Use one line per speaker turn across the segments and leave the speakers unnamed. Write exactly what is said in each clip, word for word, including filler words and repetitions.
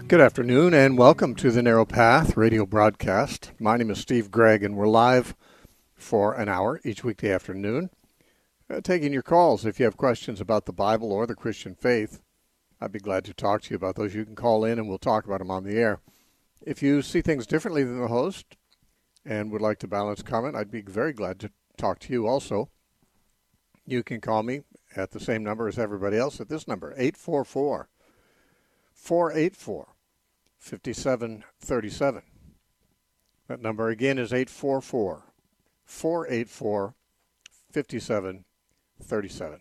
Good afternoon and welcome to the Narrow Path radio broadcast. My name is Steve Gregg and we're live for an hour each weekday afternoon, uh, taking your calls. If you have questions about the Bible or the Christian faith, I'd be glad to talk to you about those. You can call in and we'll talk about them on the air. If you see things differently than the host and would like to balance comment, I'd be very glad to talk to you also. You can call me at the same number as everybody else at this number, eight four four, four eight four, five seven three seven. That number again is eight four four, four eight four, five seven three seven.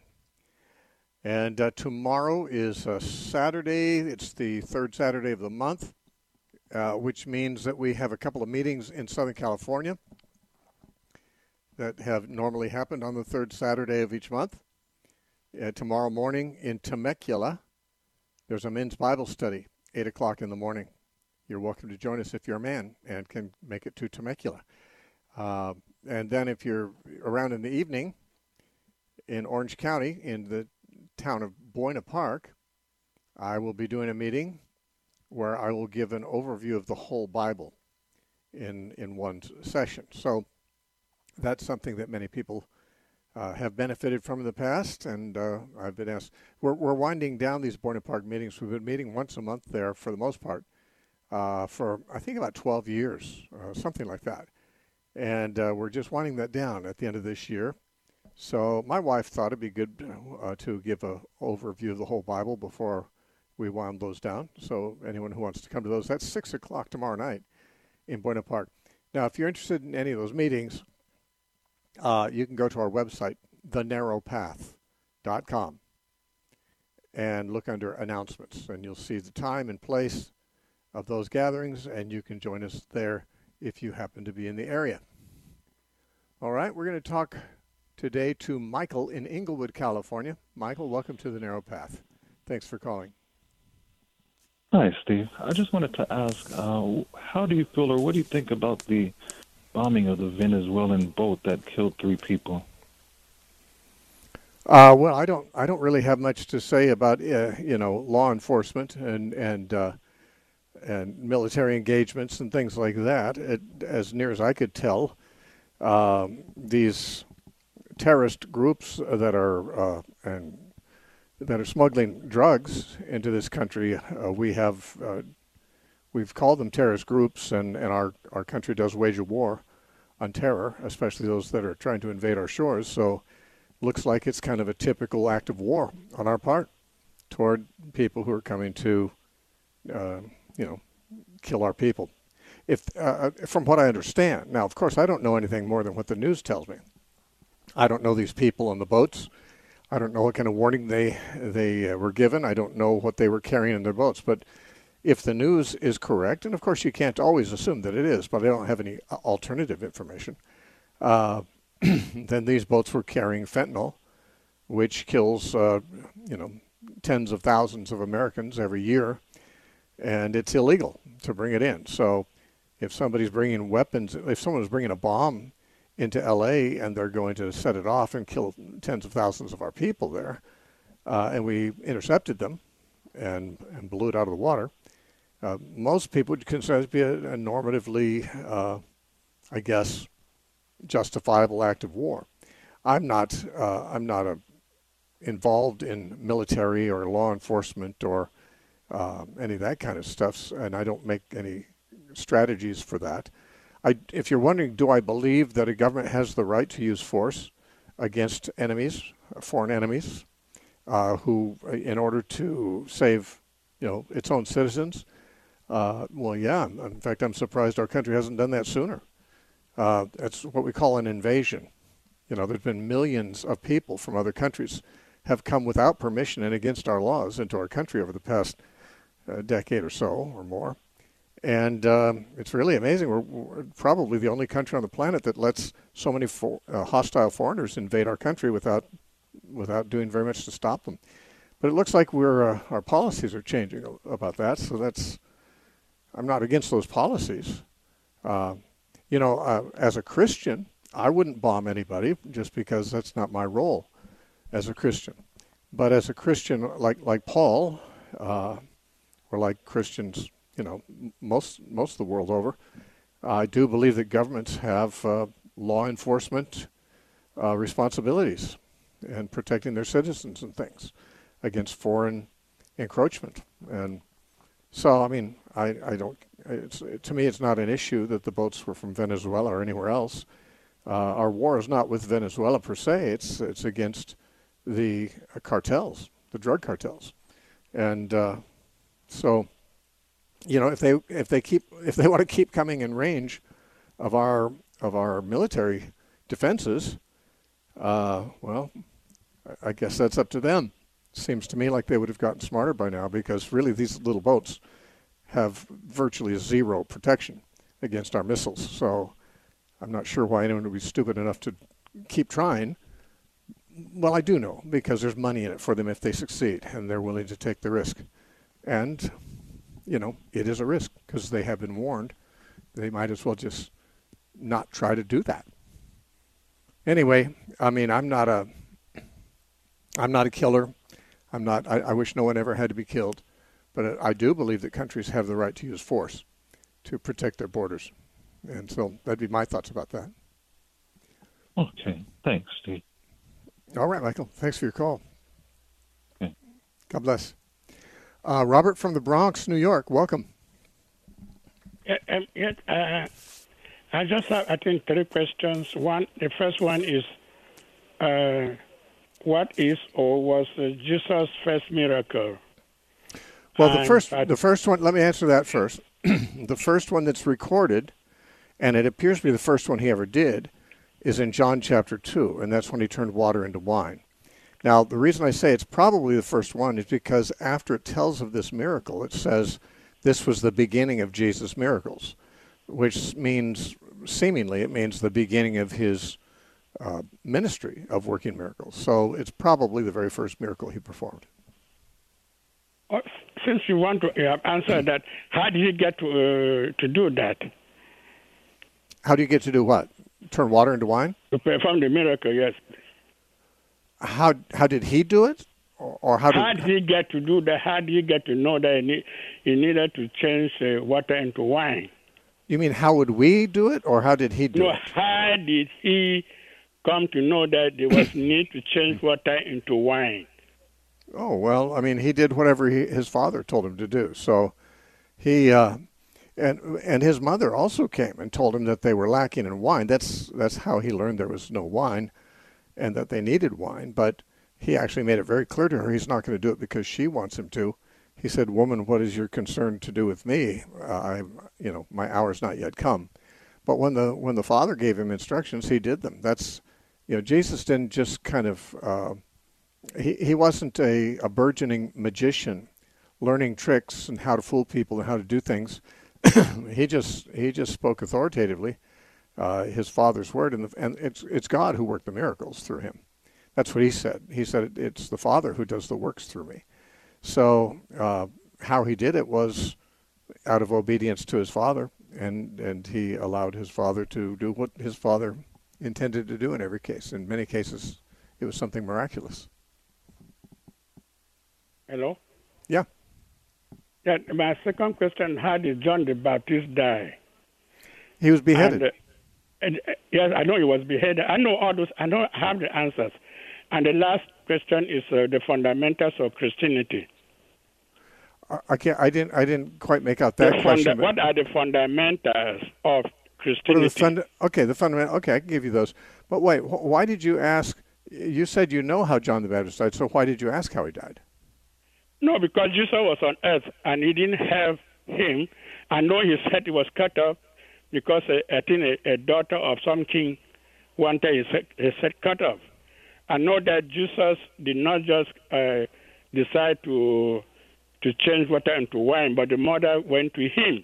And uh, tomorrow is uh, Saturday. It's the third Saturday of the month, uh, which means that we have a couple of meetings in Southern California that have normally happened on the third Saturday of each month. Uh, tomorrow morning in Temecula, there's a men's Bible study, eight o'clock in the morning. You're welcome to join us if you're a man and can make it to Temecula. Uh, and then if you're around in the evening in Orange County, in the town of Buena Park, I will be doing a meeting where I will give an overview of the whole Bible in, in one session. So that's something that many people uh, have benefited from in the past, and uh, I've been asked. We're, we're winding down these Buena Park meetings. We've been meeting once a month there for the most part uh, for, I think, about twelve years, uh, something like that. And uh, we're just winding that down at the end of this year. So my wife thought it'd be good uh, to give an overview of the whole Bible before we wound those down. So anyone who wants to come to those, that's six o'clock tomorrow night in Buena Park. Now, if you're interested in any of those meetings, uh, you can go to our website, the narrow path dot com, and look under announcements, and you'll see the time and place of those gatherings, and you can join us there if you happen to be in the area. All right, we're going to talk today to Michael in Inglewood, California. Michael, welcome to the Narrow Path. Thanks for calling.
Hi, Steve. I just wanted to ask, uh, how do you feel or what do you think about the bombing of the Venezuelan boat that killed three people?
Uh, well, I don't. I don't really have much to say about uh, you know law enforcement and and uh, and military engagements and things like that. It, as near as I could tell, um, these terrorist groups that are uh, and that are smuggling drugs into this country, uh, we have uh, we've called them terrorist groups, and, and our, our country does wage a war on terror, especially those that are trying to invade our shores. So looks like it's kind of a typical act of war on our part toward people who are coming to uh, you know kill our people. If uh, from what I understand, now of course I don't know anything more than what the news tells me. I don't know these people on the boats. I don't know what kind of warning they they uh, were given. I don't know what they were carrying in their boats. But if the news is correct, and of course you can't always assume that it is, but I don't have any alternative information, uh, then these boats were carrying fentanyl, which kills uh, you know tens of thousands of Americans every year, and it's illegal to bring it in. So if somebody's bringing weapons, if someone is bringing a bomb into L A and they're going to set it off and kill tens of thousands of our people there, uh, and we intercepted them and, and blew it out of the water, uh, most people would consider it to be a, a normatively, uh, I guess, justifiable act of war. I'm not. Uh, I'm not a, involved in military or law enforcement or uh, any of that kind of stuff, and I don't make any strategies for that. I, if you're wondering, do I believe that a government has the right to use force against enemies, foreign enemies, uh, who, in order to save, you know, its own citizens? Uh, well, yeah. In fact, I'm surprised our country hasn't done that sooner. Uh, that's what we call an invasion. You know, there's been millions of people from other countries have come without permission and against our laws into our country over the past uh, decade or so or more. And um, it's really amazing. We're, we're probably the only country on the planet that lets so many for, uh, hostile foreigners invade our country without without doing very much to stop them. But it looks like we're uh, our policies are changing about that. So that's I'm not against those policies. Uh, you know, uh, as a Christian, I wouldn't bomb anybody just because that's not my role as a Christian. But as a Christian, like like Paul, uh, or like Christians you know, most most of the world over. I do believe that governments have uh, law enforcement uh, responsibilities and protecting their citizens and things against foreign encroachment. And so, I mean, I, I don't, it's, to me, it's not an issue that the boats were from Venezuela or anywhere else. Uh, our war is not with Venezuela per se. It's, it's against the cartels, the drug cartels. And uh, so, you know, if they, if they keep, if they want to keep coming in range of our, of our military defenses, uh, well, I guess that's up to them. Seems to me like they would have gotten smarter by now, because really these little boats have virtually zero protection against our missiles. So I'm not sure why anyone would be stupid enough to keep trying. Well, I do know, because there's money in it for them if they succeed, and they're willing to take the risk. And, you know, it is a risk because they have been warned. They might as well just not try to do that. Anyway, I mean, I'm not a, I'm not a killer. I'm not, I, I wish no one ever had to be killed. But I do believe that countries have the right to use force to protect their borders. And so that'd be my thoughts about that.
Okay. Thanks, Steve.
All right, Michael. Thanks for your call.
Okay.
God bless. Uh, Robert from the Bronx, New York. Welcome.
Yeah, um, yeah, uh, I just have, I think, three questions. One, the first one is, uh, what is or was uh, Jesus' first miracle?
Well, the
And
first,
I-
the first one, let me answer that first. The first one that's recorded, and it appears to be the first one he ever did, is in John chapter two, and that's when he turned water into wine. Now, the reason I say it's probably the first one is because after it tells of this miracle, it says this was the beginning of Jesus' miracles, which means, seemingly, it means the beginning of his uh, ministry of working miracles. So it's probably the very first miracle he performed.
uh, since you want to uh, answer that, how did he get to uh, to do that?
How do you get to do what? Turn water into wine?
To perform the miracle, yes.
How how did he do it, or, or how did?
How did he get to do that? How did he get to know that he, need, he needed to change uh, water into wine?
You mean how would we do it, or how did he do
No,
it?
how did he come to know that there was need to change water into wine?
Oh well, I mean he did whatever he, his father told him to do. So he uh, and and his mother also came and told him that they were lacking in wine. That's that's how he learned there was no wine, and that they needed wine. But he actually made it very clear to her he's not going to do it because she wants him to. He said, "Woman, what is your concern to do with me? Uh, I, you know, my hour's not yet come." But when the when the Father gave him instructions, he did them. That's, you know, Jesus didn't just kind of uh, he he wasn't a, a burgeoning magician, learning tricks and how to fool people and how to do things. he just he just spoke authoritatively uh, his Father's word, and the, and it's it's God who worked the miracles through him. That's what he said. He said it's the Father who does the works through me. So uh, how he did it was out of obedience to his Father, and, and he allowed his Father to do what his Father intended to do in every case. In many cases, it was something miraculous.
Hello?
Yeah.
Yeah, my second question, how did John the Baptist die?
He was beheaded.
And, uh, and, uh, yes, I know he was beheaded. I know all those. I know I have the answers. And the last question is uh, the fundamentals of Christianity.
I, I can't. I didn't. I didn't quite make out that
The
question.
funda- what are the fundamentals of
What are
Christianity?
the funda- okay, the fundamental. Okay, I can give you those. But wait, wh- why did you ask? You said you know how John the Baptist died. So why did you ask how he died?
No, because Jesus was on earth and he didn't have him. I know his head was cut off because uh, I think a, a daughter of some king wanted his head, his head cut off. I know that Jesus did not just uh, decide to to change water into wine, but the mother went to him.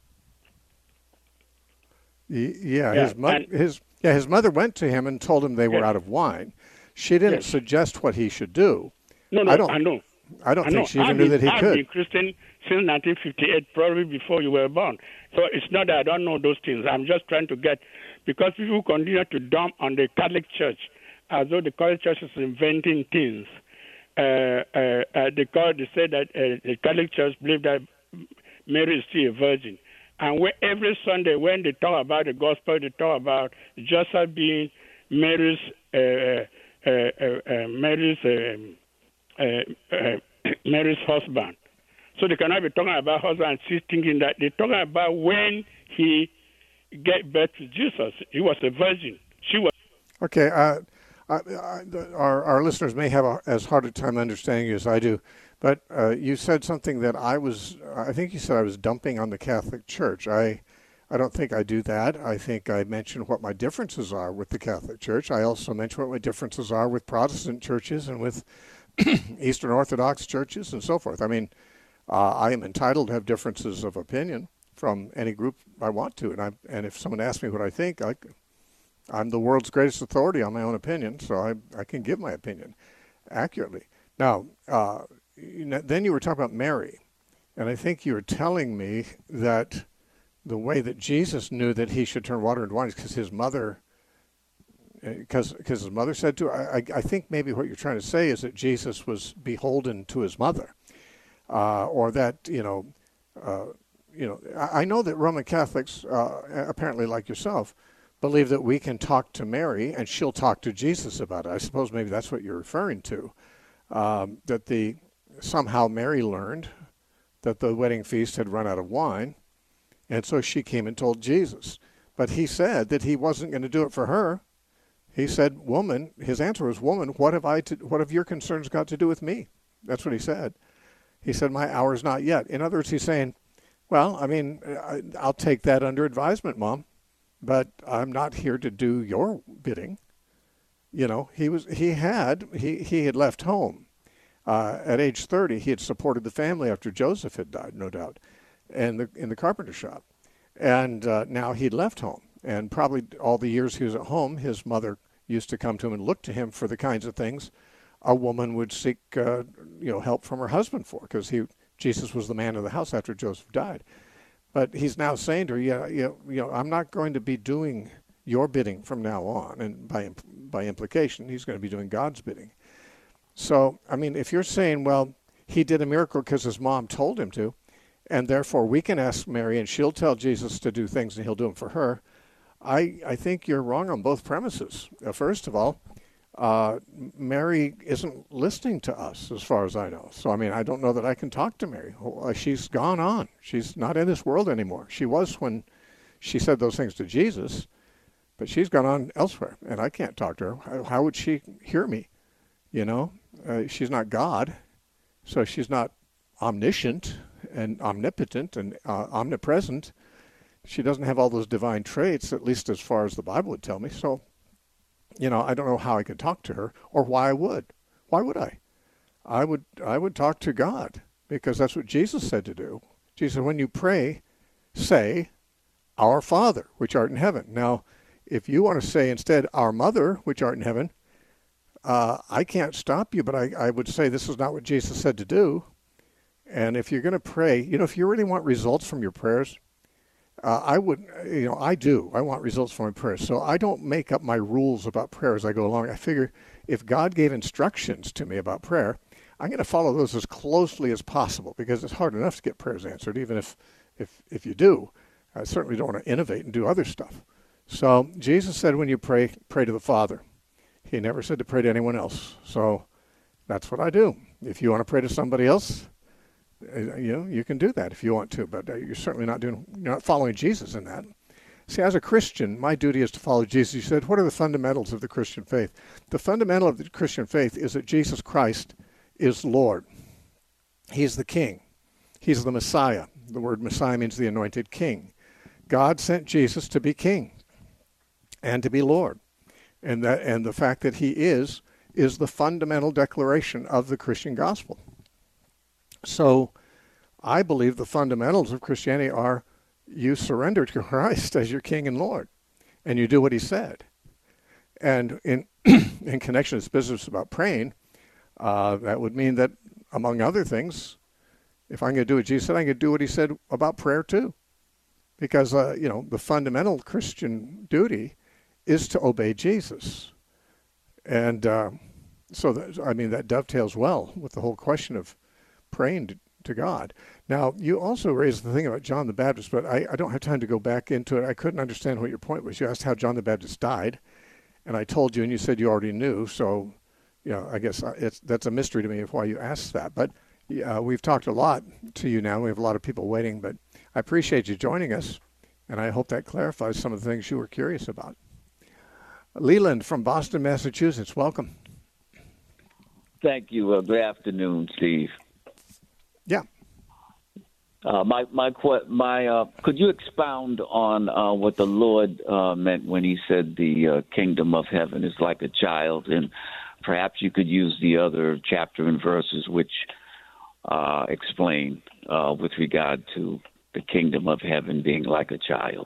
Y- Yeah,
Yeah,
his mother.
and-
His yeah, his mother went to him and told him they were
Yes.
out of wine. She didn't
Yes.
suggest what he should do.
No, no,
I
I,
don't-
know.
I don't
I know.
think she even
I've
knew
been,
that he
I've
could.
been Christian since nineteen fifty-eight, probably before you were born. So it's not that I don't know those things. I'm just trying to get, because people continue to dump on the Catholic Church as though the Catholic Church is inventing things. Uh, uh, uh, they, call, they say that uh, the Catholic Church believes that Mary is still a virgin. And when, every Sunday when they talk about the gospel, they talk about Joseph being Mary's uh, uh, uh, uh, Mary's um, uh, uh, Mary's husband. So they cannot be talking about husband and she's thinking that they're talking about when he gave birth to Jesus. He was a virgin. She was.
Okay. Uh, I, I, our, our listeners may have a, as hard a time understanding you as I do, but uh, you said something that I was, I think you said I was dumping on the Catholic Church. I, I don't think I do that. I think I mentioned what my differences are with the Catholic Church. I also mentioned what my differences are with Protestant churches and with Eastern Orthodox churches and so forth. I mean, Uh, I am entitled to have differences of opinion from any group I want to, and I and if someone asks me what I think, I, I'm the world's greatest authority on my own opinion, so I I can give my opinion accurately. Now, uh, you know, then you were talking about Mary, and I think you were telling me that the way that Jesus knew that he should turn water into wine is because his mother, because because his mother said to. I I think maybe what you're trying to say is that Jesus was beholden to his mother. Uh, or that, you know, uh, you know, I, I know that Roman Catholics, uh, apparently like yourself, believe that we can talk to Mary and she'll talk to Jesus about it. I suppose maybe that's what you're referring to. Um, that the somehow Mary learned that the wedding feast had run out of wine, and so she came and told Jesus. But he said that he wasn't going to do it for her. He said, "Woman," his answer was, "Woman, what have I to, what have your concerns got to do with me?" That's what he said. He said, "My hour is not yet." In other words, he's saying, well, I mean, I'll take that under advisement, Mom, but I'm not here to do your bidding. You know, he was, he had, he, he had left home. Uh, at age thirty, he had supported the family after Joseph had died, no doubt, and the, in the carpenter shop. And uh, now he'd left home. And probably all the years he was at home, his mother used to come to him and look to him for the kinds of things a woman would seek, uh, you know, help from her husband for, because he, Jesus was the man of the house after Joseph died. But he's now saying to her, yeah, you know, I'm not going to be doing your bidding from now on, and by by implication, he's going to be doing God's bidding. So, I mean, if you're saying, well, he did a miracle because his mom told him to, and therefore we can ask Mary and she'll tell Jesus to do things and he'll do them for her, I I think you're wrong on both premises. Uh, first of all, Uh, Mary isn't listening to us, as far as I know. So, I mean, I don't know that I can talk to Mary. She's gone on. She's not in this world anymore. She was when she said those things to Jesus, but she's gone on elsewhere, and I can't talk to her. How, how would she hear me? You know, uh, she's not God, so she's not omniscient and omnipotent and uh, omnipresent. She doesn't have all those divine traits, at least as far as the Bible would tell me. So, you know, I don't know how I could talk to her or why I would. Why would I? I would I would talk to God, because that's what Jesus said to do. Jesus said, when you pray, say, Our Father, which art in heaven. Now, if you want to say instead, Our Mother, which art in heaven, uh, I can't stop you, but I, I would say this is not what Jesus said to do. And if you're going to pray, you know, if you really want results from your prayers, Uh, I would, you know, I do. I want results from my prayers. So I don't make up my rules about prayer as I go along. I figure if God gave instructions to me about prayer, I'm going to follow those as closely as possible, because it's hard enough to get prayers answered, even if, if, if you do. I certainly don't want to innovate and do other stuff. So Jesus said when you pray, pray to the Father. He never said to pray to anyone else. So that's what I do. If you want to pray to somebody else, you know, you can do that if you want to, but you're certainly not doing, you're not following Jesus in that. See, as a Christian, my duty is to follow Jesus. You said, what are the fundamentals of the Christian faith? The fundamental of the Christian faith is that Jesus Christ is Lord. He's the King. He's the Messiah. The word Messiah means the anointed King. God sent Jesus to be King and to be Lord. And that, and the fact that he is, is the fundamental declaration of the Christian gospel. So I believe the fundamentals of Christianity are you surrender to Christ as your King and Lord, and you do what he said. And in in connection to this business about praying, uh, that would mean that, among other things, if I'm going to do what Jesus said, I'm going to do what he said about prayer too. Because, uh, you know, the fundamental Christian duty is to obey Jesus. And uh, so, that, I mean, that dovetails well with the whole question of praying to, to God. Now, you also raised the thing about John the Baptist, but I, I don't have time to go back into it. I couldn't understand what your point was. You asked how John the Baptist died, and I told you, and you said you already knew. So, you know, I guess it's that's a mystery to me of why you asked that. But uh, we've talked a lot to you now. We have a lot of people waiting, but I appreciate you joining us, and I hope that clarifies some of the things you were curious about. Leland from Boston, Massachusetts, welcome.
Thank you. Uh, good afternoon, Steve.
Yeah.
Uh, my my my. Uh, could you expound on uh, what the Lord uh, meant when He said the uh, kingdom of heaven is like a child, and perhaps you could use the other chapter and verses which uh, explain uh, with regard to the kingdom of heaven being like a child.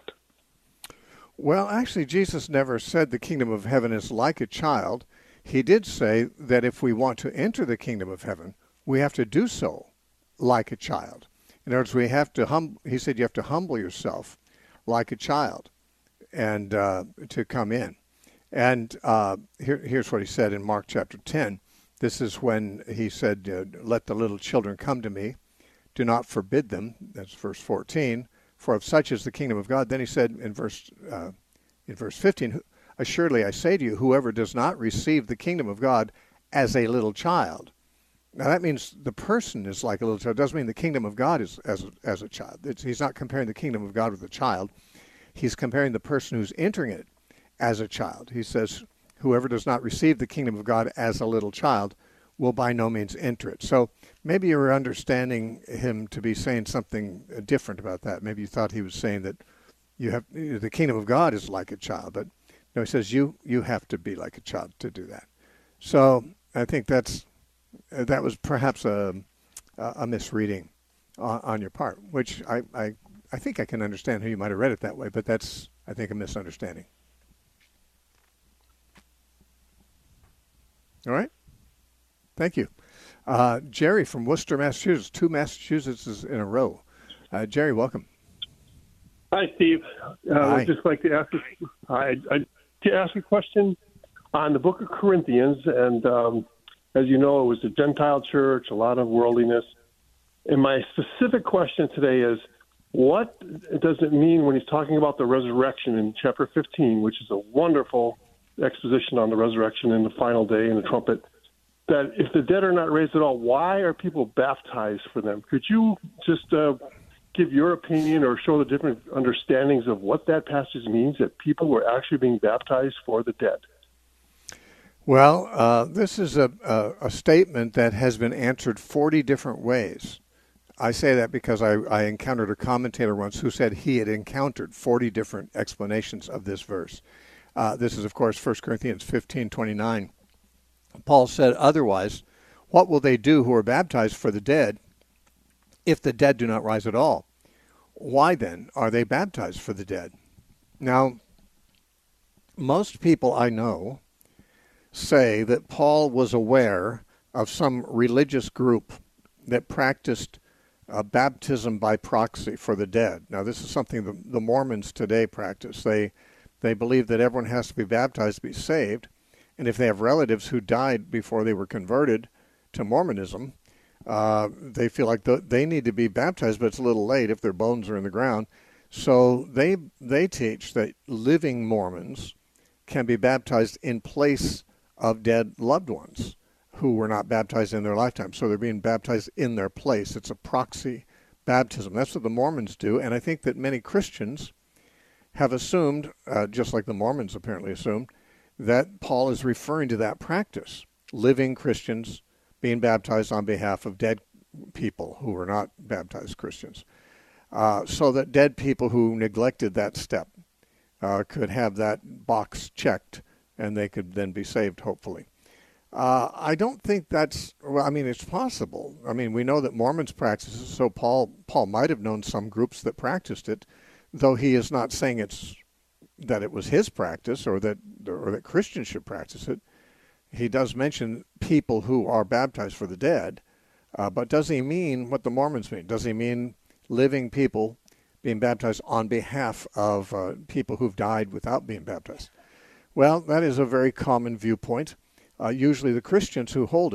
Well, actually, Jesus never said the kingdom of heaven is like a child. He did say that if we want to enter the kingdom of heaven, we have to do so like a child. In other words, we have to hum. He said you have to humble yourself like a child, and uh, to come in. And uh, here, here's what he said in Mark chapter ten. This is when he said, uh, "Let the little children come to me. Do not forbid them." That's verse fourteen. For of such is the kingdom of God. Then he said in verse uh, in verse fifteen, "Assuredly I say to you, whoever does not receive the kingdom of God as a little child." Now that means the person is like a little child. It doesn't mean the kingdom of God is as a, as a child. It's, he's not comparing the kingdom of God with a child. He's comparing the person who's entering it as a child. He says, "Whoever does not receive the kingdom of God as a little child will by no means enter it." So maybe you were understanding him to be saying something different about that. Maybe you thought he was saying that you have the kingdom of God is like a child, but no, he says you you have to be like a child to do that. So I think that's that was perhaps a a misreading on, on your part, which I, I I think I can understand how you might have read it that way, but that's I think a misunderstanding. All right. Thank you. Uh, Jerry from Worcester, Massachusetts. Two Massachusetts in a row. Uh, Jerry, welcome.
Hi, Steve. Uh,
Hi.
I'd just like to ask, I, I, to ask a question on the book of Corinthians. And um, as you know, it was a Gentile church, a lot of worldliness. And my specific question today is, what does it mean when he's talking about the resurrection in chapter fifteen, which is a wonderful exposition on the resurrection and the final day and the trumpet, that if the dead are not raised at all, why are people baptized for them? Could you just uh, give your opinion or show the different understandings of what that passage means, that people were actually being baptized for the dead?
Well, uh, this is a, a, a statement that has been answered forty different ways. I say that because I, I encountered a commentator once who said he had encountered forty different explanations of this verse. Uh, this is, of course, First Corinthians fifteen twenty-nine. Paul said, "Otherwise, what will they do who are baptized for the dead if the dead do not rise at all? Why then are they baptized for the dead?" Now, most people I know say that Paul was aware of some religious group that practiced uh, baptism by proxy for the dead. Now, this is something the, the Mormons today practice. They they believe that everyone has to be baptized to be saved. And if they have relatives who died before they were converted to Mormonism, uh, they feel like the, they need to be baptized, but it's a little late if their bones are in the ground. So they they teach that living Mormons can be baptized in place of dead loved ones who were not baptized in their lifetime. So they're being baptized in their place. It's a proxy baptism. That's what the Mormons do. And I think that many Christians have assumed, uh, just like the Mormons apparently assumed, that Paul is referring to that practice, living Christians being baptized on behalf of dead people who were not baptized Christians, uh, so that dead people who neglected that step uh, could have that box checked and they could then be saved, hopefully. Uh, I don't think that's, well, I mean, it's possible. I mean, we know that Mormons practice it, so Paul, Paul might have known some groups that practiced it, though he is not saying it's that it was his practice or that or that Christians should practice it. He does mention people who are baptized for the dead, uh, but does he mean what the Mormons mean? Does he mean living people being baptized on behalf of uh, people who've died without being baptized? Well, that is a very common viewpoint. Uh, usually the Christians who hold it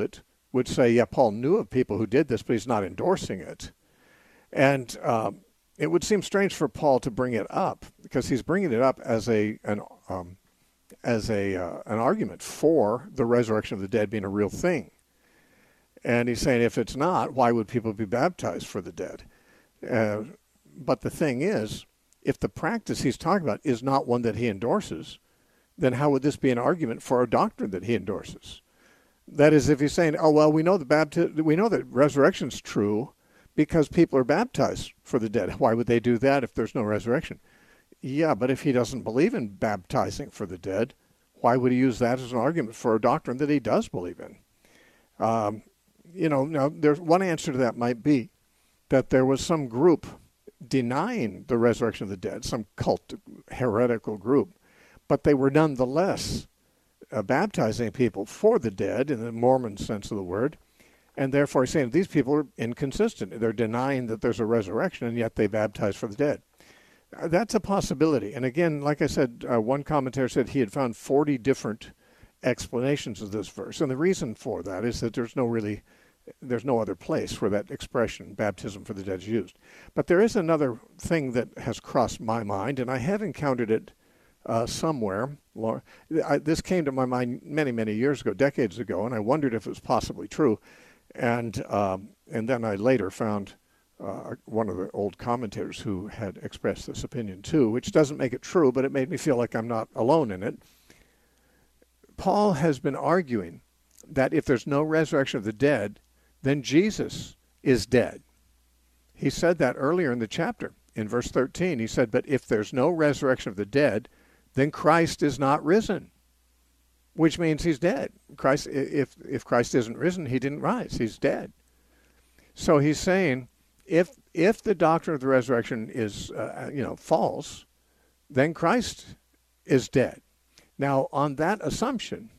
would say, yeah, Paul knew of people who did this, but he's not endorsing it. And um, it would seem strange for Paul to bring it up, because he's bringing it up as a an um, as a uh, an argument for the resurrection of the dead being a real thing. And he's saying, if it's not, why would people be baptized for the dead? Uh, but the thing is, if the practice he's talking about is not one that he endorses, then how would this be an argument for a doctrine that he endorses? That is, if he's saying, oh, well, we know the bapti- we know that resurrection's true because people are baptized for the dead. Why would they do that if there's no resurrection? Yeah, but if he doesn't believe in baptizing for the dead, why would he use that as an argument for a doctrine that he does believe in? Um, you know, now there's one answer to that might be that there was some group denying the resurrection of the dead, some cult, heretical group, but they were nonetheless uh, baptizing people for the dead in the Mormon sense of the word, and therefore he's saying these people are inconsistent. They're denying that there's a resurrection, and yet they baptize for the dead. Uh, that's a possibility. And again, like I said, uh, one commentator said he had found forty different explanations of this verse, and the reason for that is that there's no really there's no other place where that expression, baptism for the dead, is used. But there is another thing that has crossed my mind, and I have encountered it uh, somewhere. I, this came to my mind many, many years ago, decades ago, and I wondered if it was possibly true. And um, and then I later found uh, one of the old commentators who had expressed this opinion too, which doesn't make it true, but it made me feel like I'm not alone in it. Paul has been arguing that if there's no resurrection of the dead, then Jesus is dead. He said that earlier in the chapter. In verse thirteen, he said, but if there's no resurrection of the dead, then Christ is not risen, which means he's dead. Christ, if, if Christ isn't risen, he didn't rise. He's dead. So he's saying, if if the doctrine of the resurrection is, uh, you know, false, then Christ is dead. Now, on that assumption,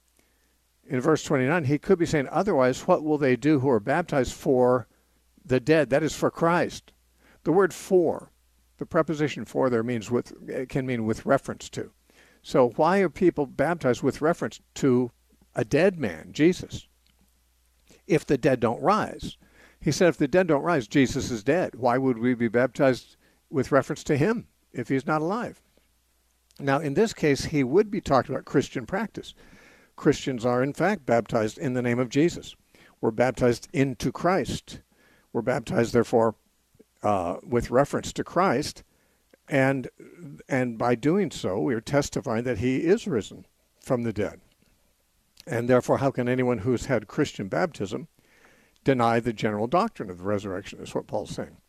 in verse twenty-nine, he could be saying, otherwise, what will they do who are baptized for the dead? That is for Christ. The word for, the preposition for there means with, it can mean with reference to. So why are people baptized with reference to a dead man, Jesus, if the dead don't rise? He said, if the dead don't rise, Jesus is dead. Why would we be baptized with reference to him if he's not alive? Now, in this case, he would be talking about Christian practice. Christians are, in fact, baptized in the name of Jesus. We're baptized into Christ. We're baptized, therefore, uh, with reference to Christ. And and by doing so, we are testifying that he is risen from the dead. And therefore, how can anyone who's had Christian baptism deny the general doctrine of the resurrection, is what Paul's saying.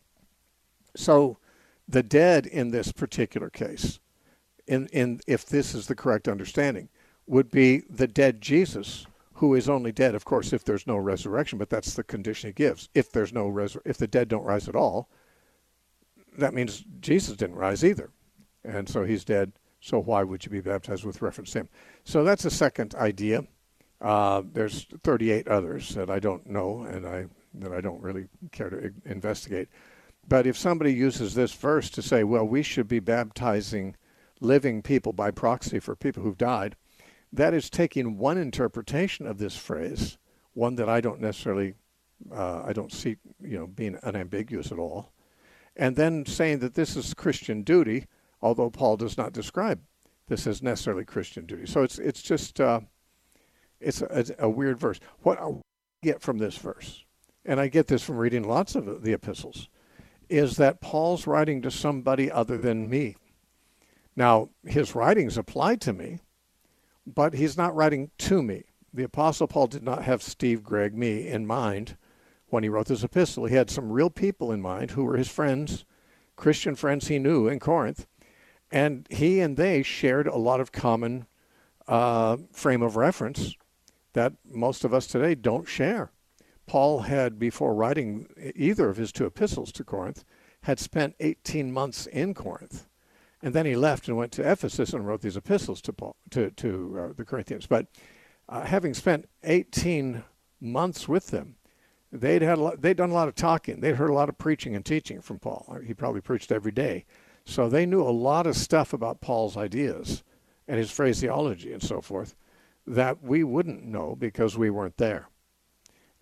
So the dead in this particular case, in, in if this is the correct understanding, would be the dead Jesus, who is only dead, of course, if there's no resurrection, but that's the condition he gives. If there's no resur- if the dead don't rise at all, that means Jesus didn't rise either. And so he's dead, so why would you be baptized with reference to him? So that's a second idea. Uh, there's thirty-eight others that I don't know and I that I don't really care to investigate. But if somebody uses this verse to say, well, we should be baptizing living people by proxy for people who've died, that is taking one interpretation of this phrase, one that I don't necessarily, uh, I don't see, you know, being unambiguous at all, and then saying that this is Christian duty, although Paul does not describe this as necessarily Christian duty. So it's it's just uh, it's a, a weird verse. What I get from this verse, and I get this from reading lots of the epistles, is that Paul's writing to somebody other than me. Now, his writings apply to me, but he's not writing to me. The Apostle Paul did not have Steve, Greg, me in mind when he wrote this epistle. He had some real people in mind who were his friends, Christian friends he knew in Corinth, and he and they shared a lot of common uh, frame of reference that most of us today don't share. Paul had, before writing either of his two epistles to Corinth, had spent eighteen months in Corinth. And then he left and went to Ephesus and wrote these epistles to Paul, to, to uh, the Corinthians. But uh, having spent eighteen months with them, they'd had a lot, they'd done a lot of talking. They'd heard a lot of preaching and teaching from Paul. He probably preached every day. So they knew a lot of stuff about Paul's ideas and his phraseology and so forth that we wouldn't know because we weren't there.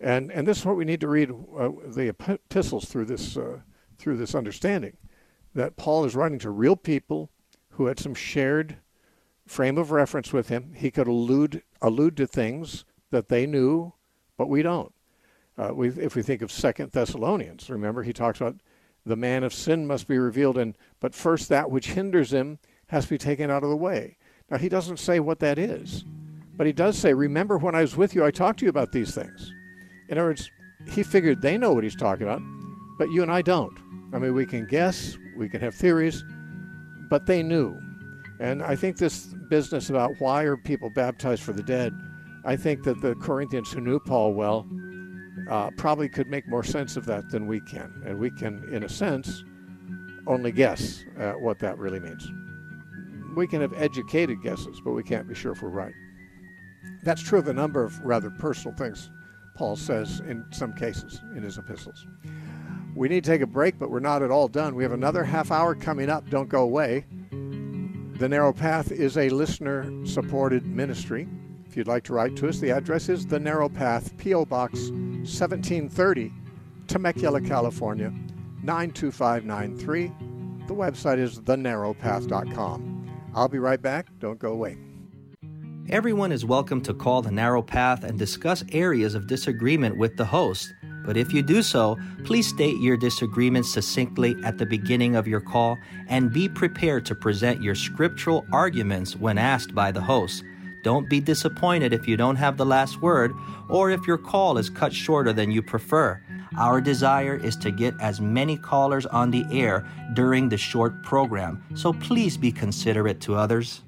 And and this is what we need to read uh, the epistles through this uh, through this understanding, that Paul is writing to real people who had some shared frame of reference with him. He could allude allude to things that they knew, but we don't. Uh, we, if we think of Second Thessalonians, remember he talks about the man of sin must be revealed, and but first that which hinders him has to be taken out of the way. Now he doesn't say what that is, but he does say, remember when I was with you, I talked to you about these things. In other words, he figured they know what he's talking about, but you and I don't. I mean, we can guess, we can have theories, but they knew. And I think this business about why are people baptized for the dead, I think that the Corinthians who knew Paul well uh, probably could make more sense of that than we can. And we can, in a sense, only guess at what that really means. We can have educated guesses, but we can't be sure if we're right. That's true of a number of rather personal things Paul says in some cases in his epistles. We need to take a break, but we're not at all done. We have another half hour coming up. Don't go away. The Narrow Path is a listener-supported ministry. If you'd like to write to us, the address is The Narrow Path, P O. Box seventeen thirty, Temecula, California, nine two five nine three. The website is the narrow path dot com. I'll be right back. Don't go away.
Everyone is welcome to call The Narrow Path and discuss areas of disagreement with the host. But if you do so, please state your disagreement succinctly at the beginning of your call and be prepared to present your scriptural arguments when asked by the host. Don't be disappointed if you don't have the last word or if your call is cut shorter than you prefer. Our desire is to get as many callers on the air during the short program, so please be considerate to others.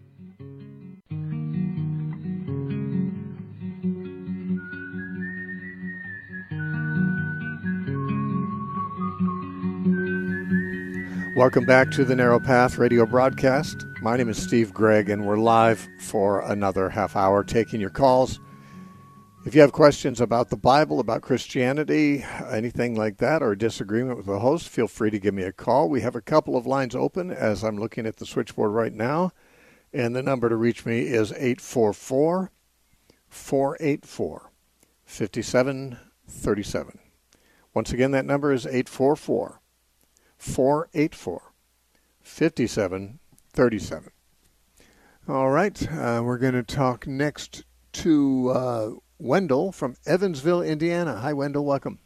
Welcome back to the Narrow Path radio broadcast. My name is Steve Gregg, and we're live for another half hour taking your calls. If you have questions about the Bible, about Christianity, anything like that, or a disagreement with the host, feel free to give me a call. We have a couple of lines open as I'm looking at the switchboard right now, and the number to reach me is eight four four, four eight four, five seven three seven. Once again, that number is eight four four, four eight four, five seven three seven. All right, uh, we're going to talk next to uh, Wendell from Evansville, Indiana. Hi, Wendell. Welcome.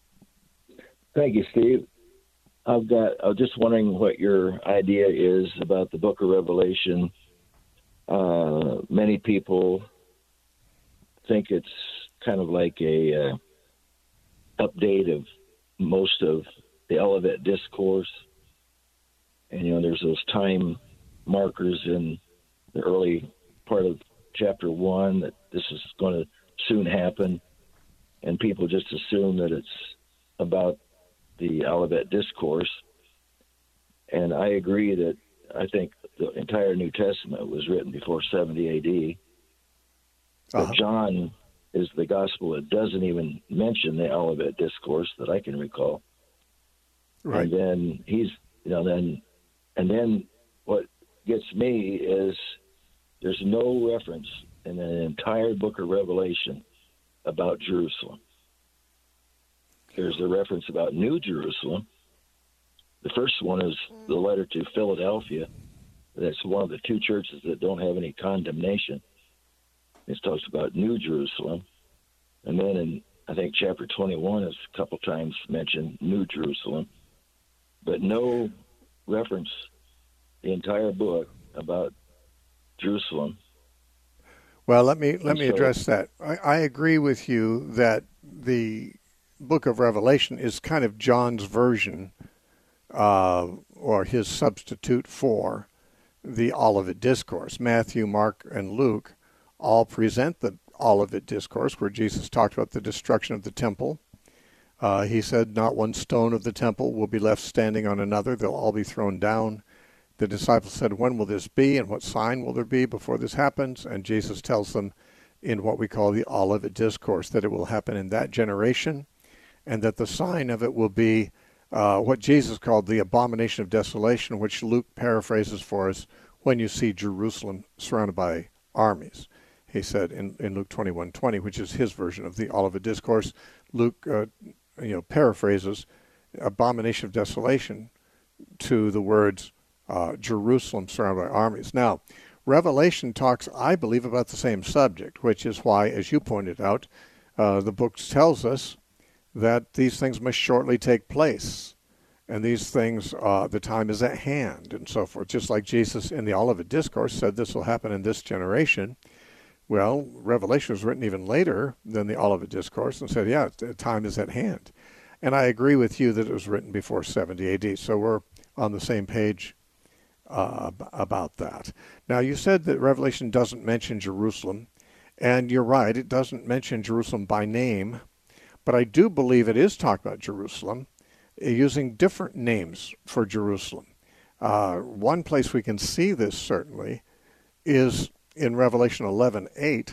Thank you, Steve. I've got. I was just wondering what your idea is about the Book of Revelation. Uh, many people think it's kind of like a uh, update of most of the Olivet Discourse, and you know, there's those time markers in the early part of chapter one that this is going to soon happen, and people just assume that it's about the Olivet Discourse. And I agree that I think the entire New Testament was written before seventy A D. But uh-huh. John is the gospel that doesn't even mention the Olivet Discourse that I can recall. Right. And then he's, you know, then, and then what gets me is there's no reference in the entire book of Revelation about Jerusalem. There's a reference about New Jerusalem. The first one is the letter to Philadelphia. That's one of the two churches that don't have any condemnation. It talks about New Jerusalem. And then in, I think, chapter twenty-one is a couple times mentioned New Jerusalem. But no reference the entire book about Jerusalem.
Well, let me let
and
me
so,
address that. I, I agree with you that the book of Revelation is kind of John's version uh, or his substitute for the Olivet Discourse. Matthew, Mark, and Luke all present the Olivet Discourse where Jesus talked about the destruction of the temple. Uh, he said, not one stone of the temple will be left standing on another. They'll all be thrown down. The disciples said, when will this be and what sign will there be before this happens? And Jesus tells them in what we call the Olivet Discourse that it will happen in that generation and that the sign of it will be uh, what Jesus called the abomination of desolation, which Luke paraphrases for us, when you see Jerusalem surrounded by armies. he said in, in Luke twenty-one twenty, which is his version of the Olivet Discourse. Luke, uh, you know, paraphrases abomination of desolation to the words uh, Jerusalem surrounded by armies. Now, Revelation talks, I believe, about the same subject, which is why, as you pointed out, uh, the book tells us that these things must shortly take place. And these things, uh, the time is at hand, and so forth. Just like Jesus in the Olivet Discourse said this will happen in this generation. Well, Revelation was written even later than the Olivet Discourse and said, yeah, the time is at hand. And I agree with you that it was written before seventy A D, so we're on the same page uh, about that. Now, you said that Revelation doesn't mention Jerusalem, and you're right, it doesn't mention Jerusalem by name, but I do believe it is talking about Jerusalem, using different names for Jerusalem. Uh, one place we can see this, certainly, is in Revelation eleven eight,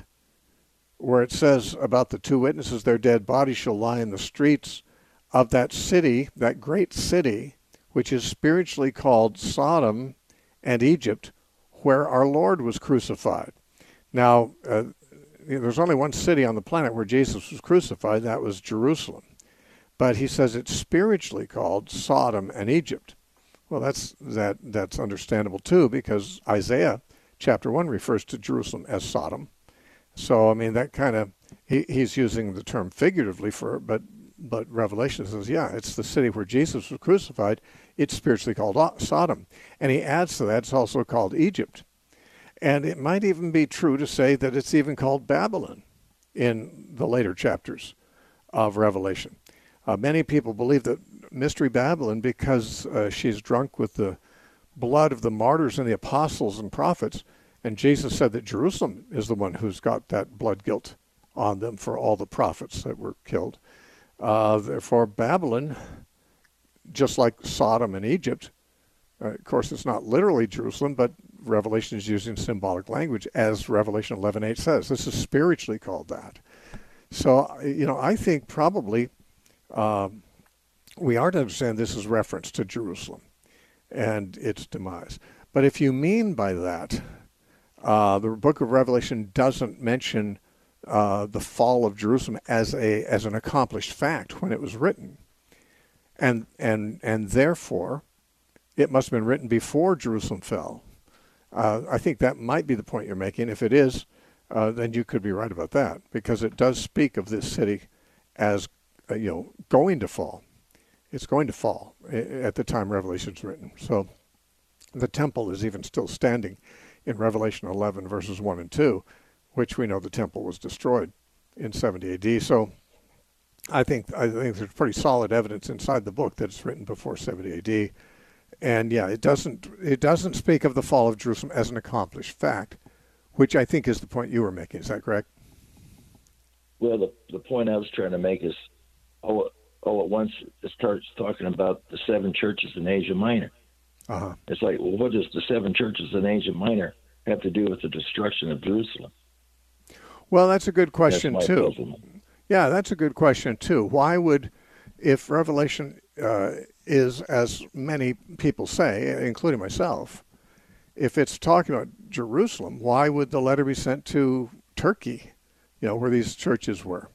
where it says about the two witnesses, their dead bodies shall lie in the streets of that city, that great city, which is spiritually called Sodom and Egypt, where our Lord was crucified. Now, uh, there's only one city on the planet where Jesus was crucified, that was Jerusalem. But he says it's spiritually called Sodom and Egypt. Well, that's that that's understandable too, because Isaiah chapter one refers to Jerusalem as Sodom. So I mean that kind of he, he's using the term figuratively for, but but Revelation says, yeah, it's the city where Jesus was crucified. It's spiritually called Sodom, and he adds to that it's also called Egypt, and it might even be true to say that it's even called Babylon in the later chapters of Revelation. Uh, many people believe that Mystery Babylon, because uh, she's drunk with the blood of the martyrs and the apostles and prophets, and Jesus said that Jerusalem is the one who's got that blood guilt on them for all the prophets that were killed. Uh, therefore, Babylon, just like Sodom and Egypt, uh, of course it's not literally Jerusalem, but Revelation is using symbolic language, as Revelation eleven eight says. This is spiritually called that. So, you know, I think probably Um, we are to understand this is reference to Jerusalem and its demise. But if you mean by that, uh, the book of Revelation doesn't mention uh, the fall of Jerusalem as a as an accomplished fact when it was written, and and and therefore it must have been written before Jerusalem fell. Uh, I think that might be the point you're making. If it is, uh, then you could be right about that, because it does speak of this city as Uh, you know, going to fall. It's going to fall at the time Revelation's written. So the temple is even still standing in Revelation eleven, verses one and two, which we know the temple was destroyed in seventy A D. So I think I think there's pretty solid evidence inside the book that it's written before seventy A D. And yeah, it doesn't it doesn't speak of the fall of Jerusalem as an accomplished fact, which I think is the point you were making. Is that correct?
Well, the the point I was trying to make is, all, all at once it starts talking about the seven churches in Asia Minor.
Uh-huh.
It's like, well, what does the seven churches in Asia Minor have to do with the destruction of Jerusalem?
Well, that's a good question,
that's
too.
puzzlement.
Yeah, that's a good question, too. Why would, if Revelation uh, is, as many people say, including myself, if it's talking about Jerusalem, why would the letter be sent to Turkey, you know, where these churches were?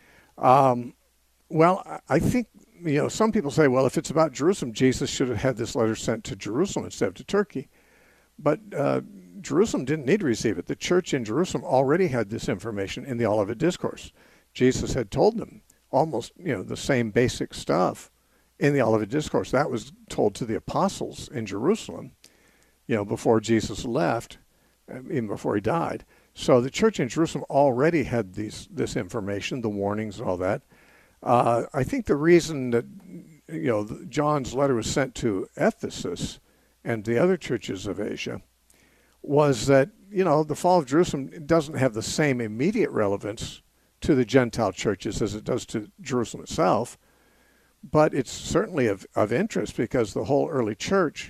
Um, well, I think, you know, some people say, well, if it's about Jerusalem, Jesus should have had this letter sent to Jerusalem instead of to Turkey. But uh, Jerusalem didn't need to receive it. The church in Jerusalem already had this information in the Olivet Discourse. Jesus had told them almost, you know, the same basic stuff in the Olivet Discourse. That was told to the apostles in Jerusalem, you know, before Jesus left, even before he died. So the church in Jerusalem already had these this information, the warnings and all that. Uh, I think the reason that, you know, John's letter was sent to Ephesus and the other churches of Asia was that, you know, the fall of Jerusalem doesn't have the same immediate relevance to the Gentile churches as it does to Jerusalem itself, but it's certainly of, of interest because the whole early church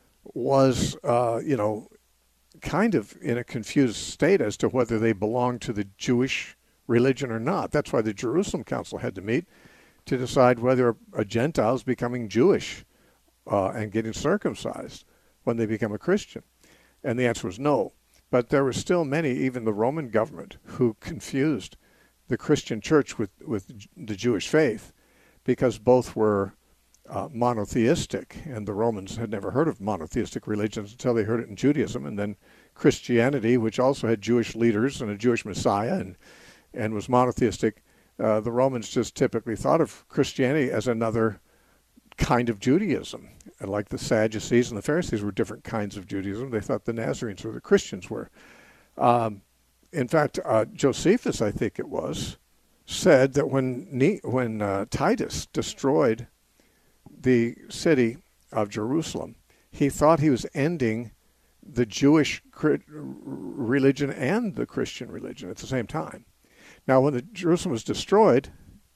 was, uh, you know, kind of in a confused state as to whether they belonged to the Jewish religion or not. That's why the Jerusalem Council had to meet to decide whether a Gentile is becoming Jewish uh, and getting circumcised when they become a Christian. And the answer was no. But there were still many, even the Roman government, who confused the Christian church with, with the Jewish faith, because both were uh, monotheistic, and the Romans had never heard of monotheistic religions until they heard it in Judaism, and then Christianity, which also had Jewish leaders and a Jewish Messiah and, and was monotheistic. Uh, the Romans just typically thought of Christianity as another kind of Judaism. And like the Sadducees and the Pharisees were different kinds of Judaism, they thought the Nazarenes or the Christians were. Um, in fact, uh, Josephus, I think it was, said that when ne- when uh, Titus destroyed the city of Jerusalem, he thought he was ending the Jewish religion and the Christian religion at the same time. Now, when the Jerusalem was destroyed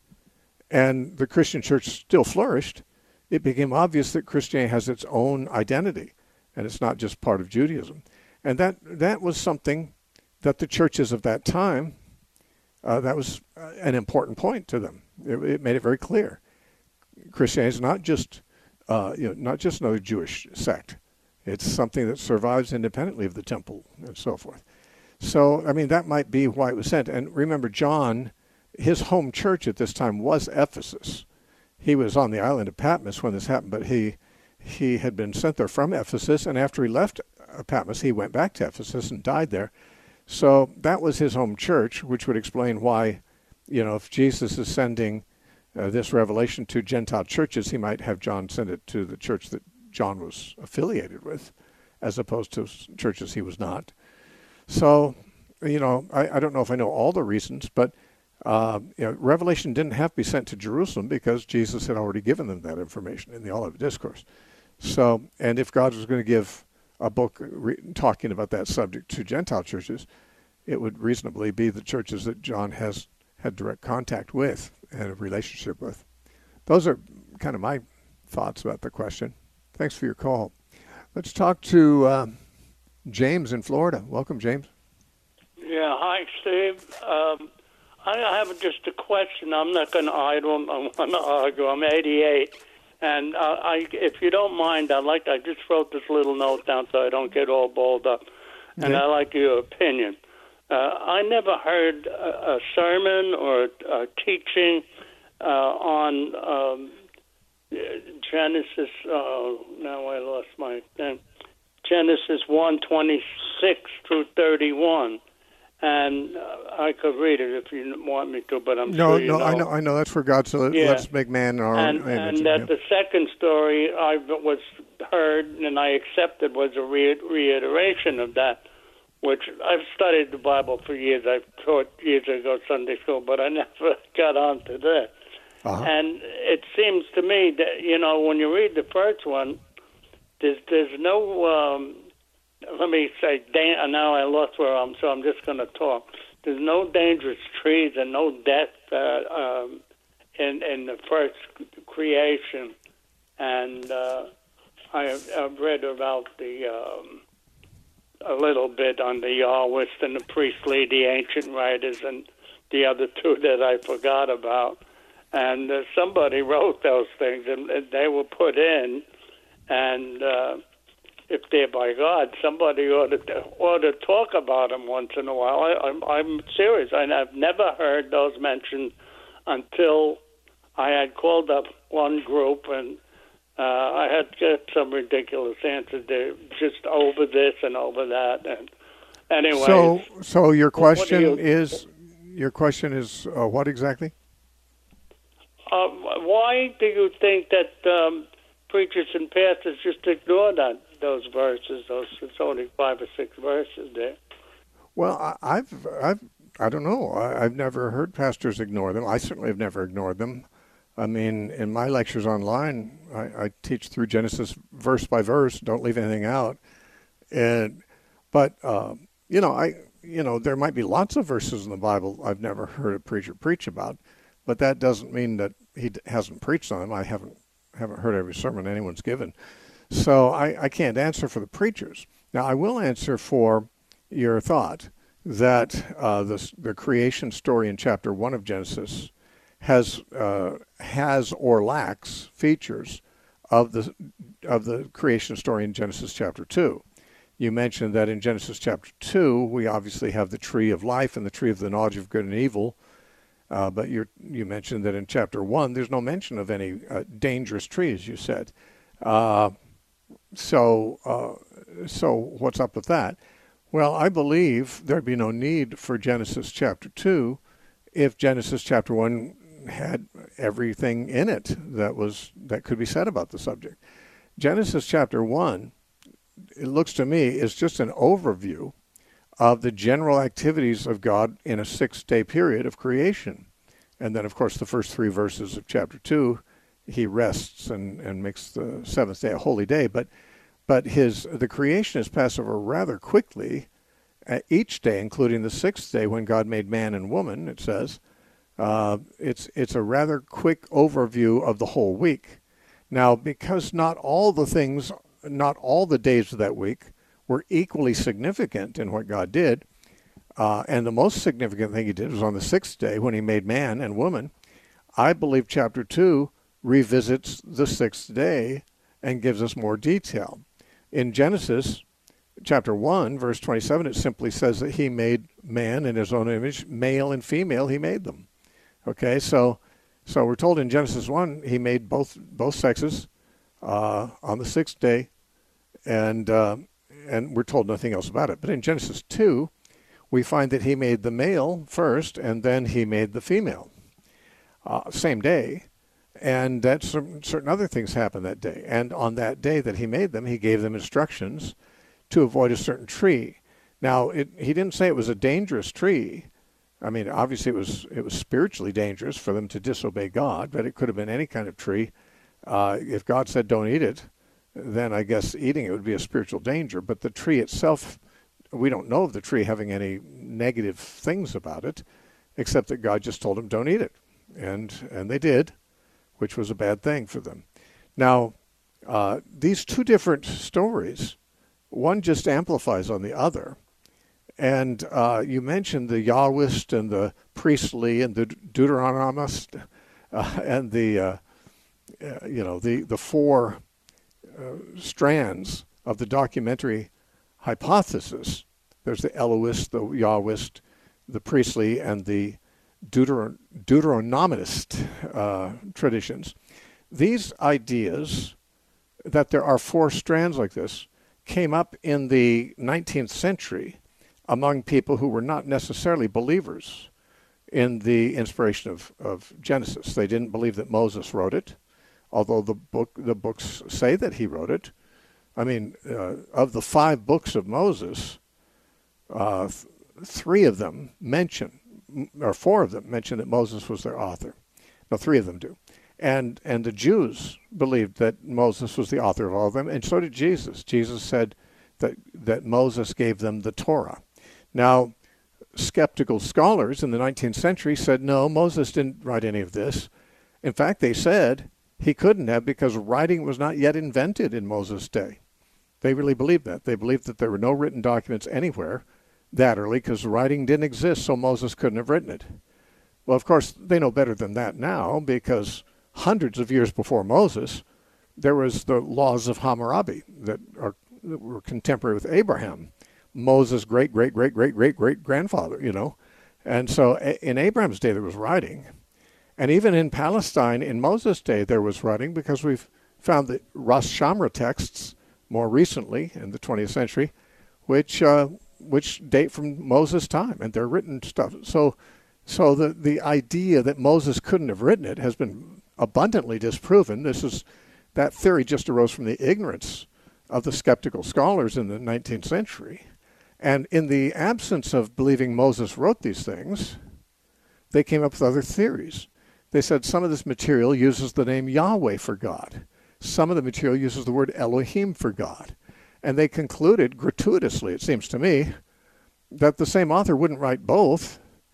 and the Christian church still flourished, it became obvious that Christianity has its own identity, and it's not just part of Judaism. And that that was something that the churches of that time, uh, that was an important point to them. It, it made it very clear. Christianity is not just, uh, you know, not just another Jewish sect. It's something that survives independently of the temple and so forth. So, I mean, that might be why it was sent. And remember, John, his home church at this time was Ephesus. He was on the island of Patmos when this happened, but he he had been sent there from Ephesus, and after he left Patmos, he went back to Ephesus and died there. So that was his home church, which would explain why, you know, if Jesus is sending uh, this revelation to Gentile churches, he might have John send it to the church that John was affiliated with, as opposed to churches he was not. So, you know, I, I don't know if I know all the reasons, but uh, you know, Revelation didn't have to be sent to Jerusalem because Jesus had already given them that information in the Olivet Discourse. So, and if God was going to give a book re- talking about that subject to Gentile churches, it would reasonably be the churches that John has had direct contact with and a relationship with. Those are kind of my thoughts about the question. Thanks for your call. Let's talk to um, James in Florida. Welcome, James.
Yeah, hi, Steve. Um, I have just a question. I'm not going to idle. I'm going to argue. I'm eighty-eight. And uh, I, if you don't mind, I'd like to, I just wrote this little note down so I don't get all balled up. And
Okay.
I'd like your opinion. Uh, I never heard a, a sermon or a teaching uh, on um, Genesis. Uh, now I lost my thing. Genesis one twenty-six through thirty-one. And uh, I could read it if you want me to, but I'm
No,
sure you
no,
know.
I know, I know that's for God. So let,
Yeah.
let's make man in our
and,
own image.
and that
Yeah.
the second story I was heard and I accepted was a re- reiteration of that, which I've studied the Bible for years. I've taught years ago Sunday school, but I never got on to this.
Uh-huh.
And it seems to me that, you know, when you read the first one, there's there's no, um, let me say, da- now I lost where I'm, so I'm just going to talk. There's no dangerous trees and no death uh, um, in in the first creation. And uh, I have, I've read about the um, a little bit on the Yahwist and the priestly, the ancient writers, and the other two that I forgot about. And uh, somebody wrote those things, and, and they were put in. And uh, if they're by God, somebody ought to ought to talk about them once in a while. I, I'm, I'm serious. I, I've never heard those mentioned until I had called up one group, and uh, I had get some ridiculous answers. They're just over this and over that. And anyway,
So, so your
Well, what do
question
you-
is, your question is uh, what exactly?
uh, why do you think that um, preachers and pastors just ignore that? Those verses, those it's only five or six verses there.
Well, I, I've, I've, I don't know. I, I've never heard pastors ignore them. I certainly have never ignored them. I mean, in my lectures online, I, I teach through Genesis verse by verse. Don't leave anything out. And, but um, you know, I, you know, there might be lots of verses in the Bible I've never heard a preacher preach about, but that doesn't mean that he d- hasn't preached on them. I haven't, haven't heard every sermon anyone's given. So I, I can't answer for the preachers. Now, I will answer for your thought that uh, the, the creation story in chapter one of Genesis has uh, has or lacks features of the of the creation story in Genesis chapter two. You mentioned that in Genesis chapter two, we obviously have the tree of life and the tree of the knowledge of good and evil. Uh, but you you mentioned that in chapter one, there's no mention of any uh, dangerous trees, you said. Uh, so, uh, so what's up with that? Well, I believe there'd be no need for Genesis chapter two if Genesis chapter one had everything in it that was that could be said about the subject. Genesis chapter one, it looks to me, is just an overview of the general activities of God in a six-day period of creation. And then, of course, the first three verses of chapter two, he rests and, and makes the seventh day a holy day. But but his the creation is passed over rather quickly. Uh, each day, including the sixth day when God made man and woman, it says, uh, it's it's a rather quick overview of the whole week. Now, because not all the things, not all the days of that week were equally significant in what God did, uh, and the most significant thing he did was on the sixth day when he made man and woman, I believe chapter two revisits the sixth day and gives us more detail. In Genesis chapter one, verse twenty-seven, it simply says that he made man in his own image, male and female, he made them. Okay, so so we're told in Genesis one, he made both both sexes uh, on the sixth day, and uh, and we're told nothing else about it. But in Genesis two, we find that he made the male first, and then he made the female, uh, same day. And that certain other things happened that day. And on that day that he made them, he gave them instructions to avoid a certain tree. Now, it, he didn't say it was a dangerous tree. I mean, obviously it was it was spiritually dangerous for them to disobey God, but it could have been any kind of tree. Uh, if God said don't eat it, then I guess eating it would be a spiritual danger. But the tree itself, we don't know of the tree having any negative things about it, except that God just told them don't eat it. And and they did, which was a bad thing for them. Now, uh, these two different stories, one just amplifies on the other. And uh, you mentioned the Yahwist and the priestly and the Deuteronomist uh, and the, uh, uh, you know, the, the four uh, strands of the documentary hypothesis. There's the Elohist, the Yahwist, the priestly, and the Deuteron- Deuteronomist uh, traditions. These ideas that there are four strands like this came up in the nineteenth century among people who were not necessarily believers in the inspiration of, of Genesis. They didn't believe that Moses wrote it, although the book the books say that he wrote it. I mean, uh, of the five books of Moses, uh, th- three of them mention or four of them mention that Moses was their author. No, three of them do. And and the Jews believed that Moses was the author of all of them, and so did Jesus. Jesus said that, that Moses gave them the Torah. Now, skeptical scholars in the nineteenth century said, no, Moses didn't write any of this. In fact, they said he couldn't have because writing was not yet invented in Moses' day. They really believed that. They believed that there were no written documents anywhere that early because writing didn't exist, so Moses couldn't have written it. Well, of course, they know better than that now because hundreds of years before Moses, there was the laws of Hammurabi that, are, that were contemporary with Abraham, Moses' great, great, great, great, great, great grandfather, you know. And so in Abraham's day, there was writing. And even in Palestine, in Moses' day, there was writing because we've found the Ras Shamra texts more recently in the twentieth century, which uh, which date from Moses' time, and they're written stuff. So so the, the idea that Moses couldn't have written it has been abundantly disproven. This is that theory just arose from the ignorance of the skeptical scholars in the nineteenth century. And in the absence of believing Moses wrote these things, they came up with other theories. They said some of this material uses the name Yahweh for God. Some of the material uses the word Elohim for God. And they concluded, gratuitously, it seems to me, that the same author wouldn't write both.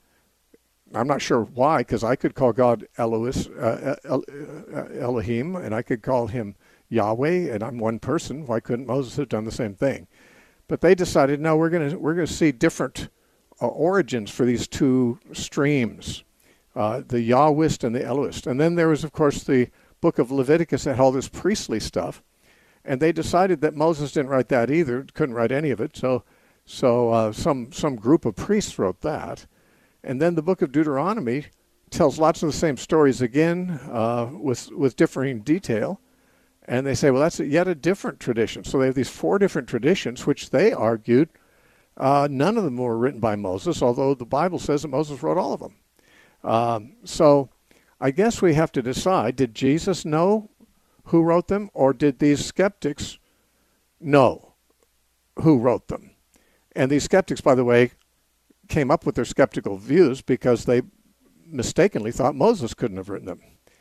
I'm not sure why, because I could call God Elohis, uh, El, uh, Elohim, and I could call him Yahweh, and I'm one person. Why couldn't Moses have done the same thing? But they decided, no, we're going to we're going to see different uh, origins for these two streams, uh, the Yahwist and the Elohist. And then there was, of course, the book of Leviticus that had all this priestly stuff. And they decided that Moses didn't write that either, couldn't write any of it, so so uh, some some group of priests wrote that. And then the book of Deuteronomy tells lots of the same stories again, uh, with with differing detail. And they say, well, that's yet a different tradition. So they have these four different traditions, which they argued uh, none of them were written by Moses, although the Bible says that Moses wrote all of them. Um, so I guess we have to decide, did Jesus know who wrote them, or did these skeptics know who wrote them? And these skeptics, by the way, came up with their skeptical views because they mistakenly thought Moses couldn't have written them.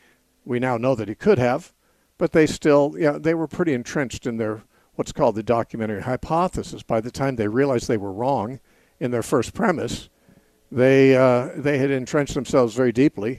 We now know that he could have, but they still, yeah, they were pretty entrenched in their what's called the documentary hypothesis. By the time they realized they were wrong in their first premise, they uh, they had entrenched themselves very deeply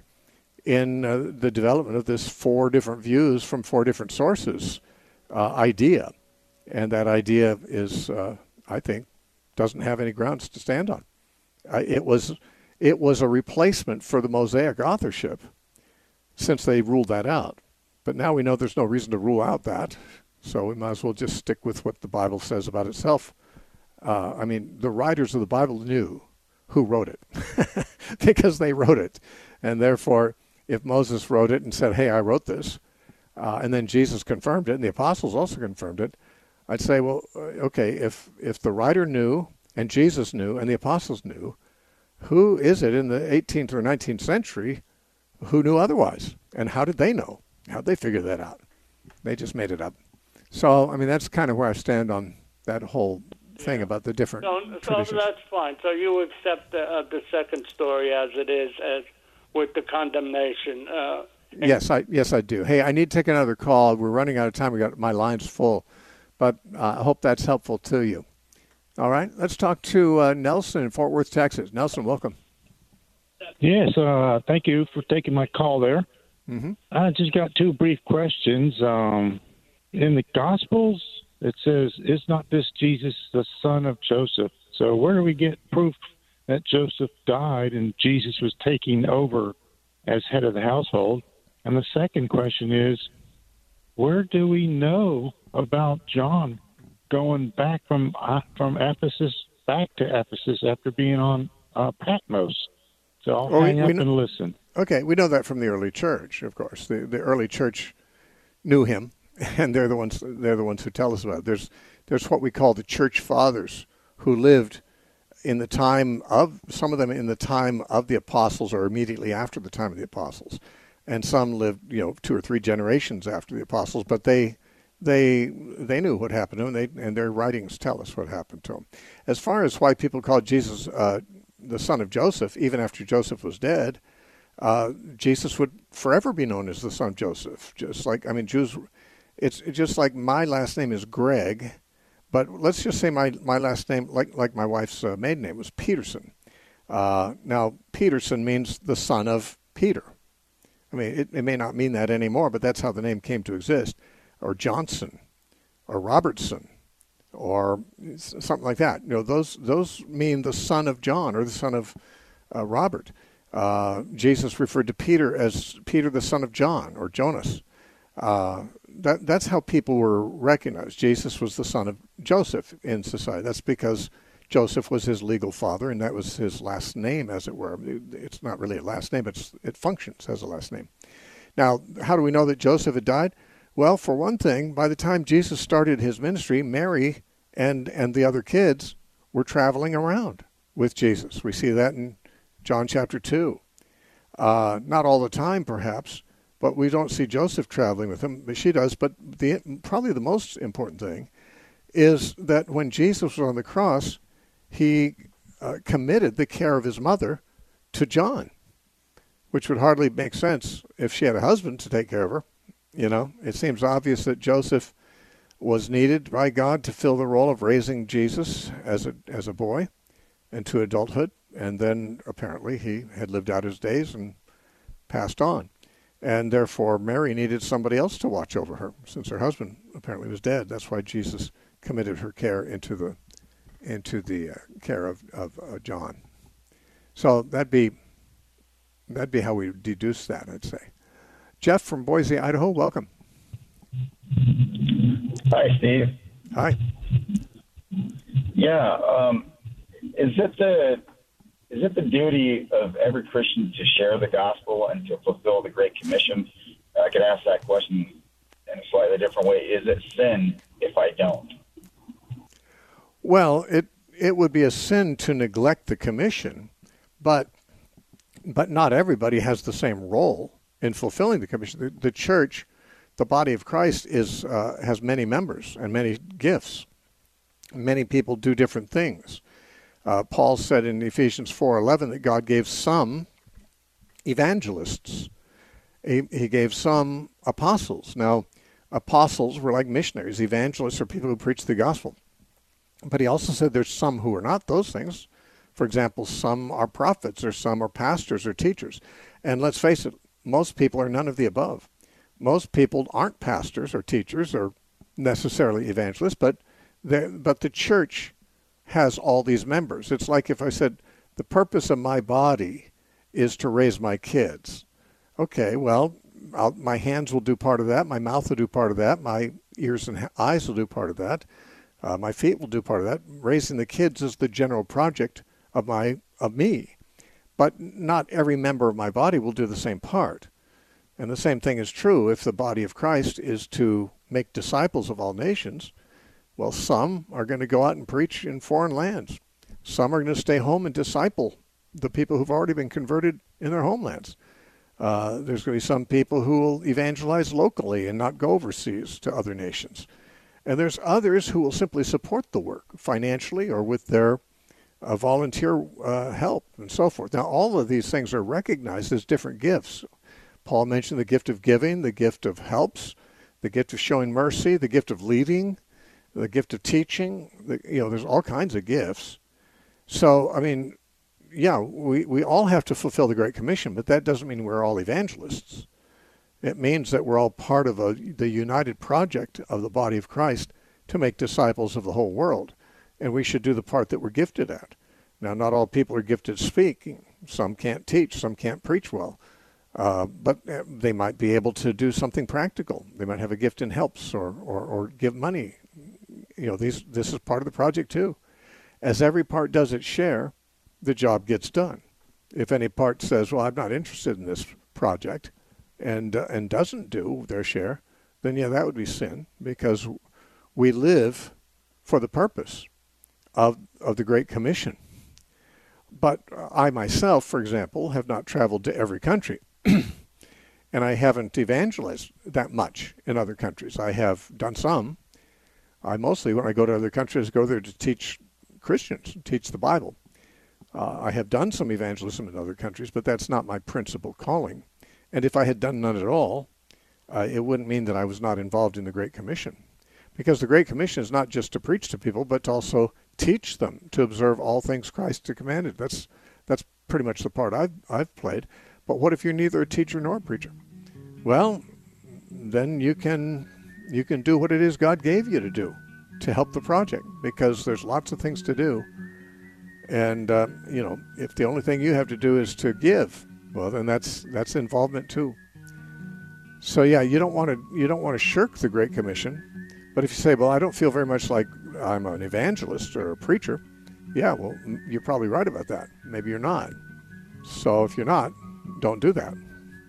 in uh, the development of this four different views from four different sources uh, idea. And that idea is, uh, I think, doesn't have any grounds to stand on. Uh, it was it was a replacement for the Mosaic authorship, since they ruled that out. But now we know there's no reason to rule out that, so we might as well just stick with what the Bible says about itself. Uh, I mean, the writers of the Bible knew who wrote it, because they wrote it. And therefore, if Moses wrote it and said, hey, I wrote this, uh, and then Jesus confirmed it, and the apostles also confirmed it, I'd say, well, okay, if if the writer knew, and Jesus knew, and the apostles knew, who is it in the eighteenth or nineteenth century who knew otherwise? And how did they know? How did they figure that out? They just made it up. So, I mean, that's kind of where I stand on that whole thing, yeah, about the different
so,
traditions.
So that's fine. So you accept the, uh, the second story as it is, as with the condemnation. Uh,
yes, I yes I do. Hey, I need to take another call. We're running out of time. We got my line's full, but uh, I hope that's helpful to you. All right, let's talk to uh, Nelson in Fort Worth, Texas. Nelson, welcome.
Yes, uh, thank you for taking my call there.
Mm-hmm.
I just got two brief questions. Um, in the Gospels, it says, is not this Jesus the son of Joseph? So where do we get proof that Joseph died and Jesus was taking over as head of the household? And the second question is, where do we know about John going back from uh, from Ephesus back to Ephesus after being on uh, Patmos? So I'll
well,
hang
we,
up
we know,
and listen.
Okay, we know that from the early church, of course. The the early church knew him, and they're the ones they're the ones who tell us about it. There's there's what we call the church fathers, who lived in the time of, some of them in the time of the apostles or immediately after the time of the apostles, and some lived, you know, two or three generations after the apostles. But they they they knew what happened to him, and, they, and their writings tell us what happened to him. As far as why people called Jesus uh, the son of Joseph, even after Joseph was dead, uh, Jesus would forever be known as the son of Joseph. Just like, I mean, Jews, it's just like my last name is Greg, but let's just say my, my last name, like like my wife's uh, maiden name, was Peterson. Uh, now, Peterson means the son of Peter. I mean, it, it may not mean that anymore, but that's how the name came to exist. Or Johnson, or Robertson, or something like that. You know, those those mean the son of John or the son of uh, Robert. Uh, Jesus referred to Peter as Peter, the son of John, or Jonas. Uh, that that's how people were recognized. Jesus was the son of Joseph in society. That's because Joseph was his legal father, and that was his last name, as it were. It's not really a last name; it's it functions as a last name. Now, how do we know that Joseph had died? Well, for one thing, by the time Jesus started his ministry, Mary and and the other kids were traveling around with Jesus. We see that in John chapter two. Uh, not all the time, perhaps, but we don't see Joseph traveling with him. But she does. But the probably the most important thing is that when Jesus was on the cross, he uh, committed the care of his mother to John, which would hardly make sense if she had a husband to take care of her. You know, it seems obvious that Joseph was needed by God to fill the role of raising Jesus as a as a boy into adulthood, and then apparently he had lived out his days and passed on. And therefore Mary needed somebody else to watch over her, since her husband apparently was dead. That's why Jesus committed her care into the into the uh, care of, of uh, John. So that'd be that'd be how we deduce that, I'd say. Jeff from Boise, Idaho, welcome.
Hi, Steve.
Hi.
Yeah, um, is it the is it the duty of every Christian to share the gospel and to fulfill the Great Commission? I could ask that question in a slightly different way. Is it sin if I don't?
Well, it it would be a sin to neglect the commission, but but not everybody has the same role in fulfilling the commission. The, the church, the body of Christ, is uh, has many members and many gifts. Many people do different things. Uh, Paul said in Ephesians four eleven that God gave some evangelists. He, he gave some apostles. Now, apostles were like missionaries. Evangelists are people who preach the gospel. But he also said there's some who are not those things. For example, some are prophets, or some are pastors or teachers. And let's face it, most people are none of the above. Most people aren't pastors or teachers or necessarily evangelists, but but the church has all these members. It's like if I said, the purpose of my body is to raise my kids. Okay, well, I'll, my hands will do part of that, my mouth will do part of that, my ears and eyes will do part of that, uh, my feet will do part of that. Raising the kids is the general project of my of me. But not every member of my body will do the same part. And the same thing is true if the body of Christ is to make disciples of all nations. Well, some are going to go out and preach in foreign lands. Some are going to stay home and disciple the people who've already been converted in their homelands. Uh, there's going to be some people who will evangelize locally and not go overseas to other nations. And there's others who will simply support the work financially or with their uh, volunteer uh, help and so forth. Now, all of these things are recognized as different gifts. Paul mentioned the gift of giving, the gift of helps, the gift of showing mercy, the gift of leading, the gift of teaching. The, you know, there's all kinds of gifts. So, I mean, yeah, we, we all have to fulfill the Great Commission, but that doesn't mean we're all evangelists. It means that we're all part of a, the united project of the body of Christ to make disciples of the whole world. And we should do the part that we're gifted at. Now, not all people are gifted speaking. Some can't teach. Some can't preach well. Uh, but they might be able to do something practical. They might have a gift in helps or, or, or give money. You know, these, this is part of the project too. As every part does its share, the job gets done. If any part says, well, I'm not interested in this project, and uh, and doesn't do their share, then yeah, that would be sin, because we live for the purpose of of the Great Commission. But I myself, for example, have not traveled to every country, and I haven't evangelized that much in other countries. I have done some. I mostly, when I go to other countries, go there to teach Christians, teach the Bible. Uh, I have done some evangelism in other countries, but that's not my principal calling. And if I had done none at all, uh, it wouldn't mean that I was not involved in the Great Commission. Because the Great Commission is not just to preach to people, but to also teach them to observe all things Christ has commanded. That's that's pretty much the part I've, I've played. But what if you're neither a teacher nor a preacher? Well, then you can you can do what it is God gave you to do to help the project, because there's lots of things to do. And, uh, you know, if the only thing you have to do is to give, well, then that's that's involvement too. So, yeah, you don't want to you don't want to shirk the Great Commission. But if you say, well, I don't feel very much like I'm an evangelist or a preacher, yeah, well, you're probably right about that. Maybe you're not. So if you're not, don't do that.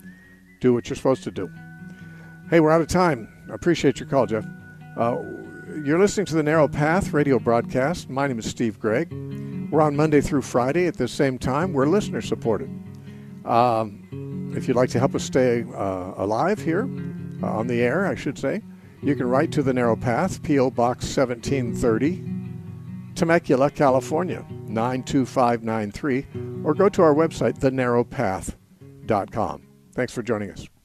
Do what you're supposed to do. Hey, we're out of time. I appreciate your call, Jeff. Uh, you're listening to the Narrow Path radio broadcast. My name is Steve Gregg. We're on Monday through Friday at the same time. We're listener supported. Um, if you'd like to help us stay uh, alive here, uh, on the air, I should say, you can write to the Narrow Path, P O Box seventeen thirty, Temecula, California, nine two five nine three, or go to our website, the narrow path dot com. Thanks for joining us.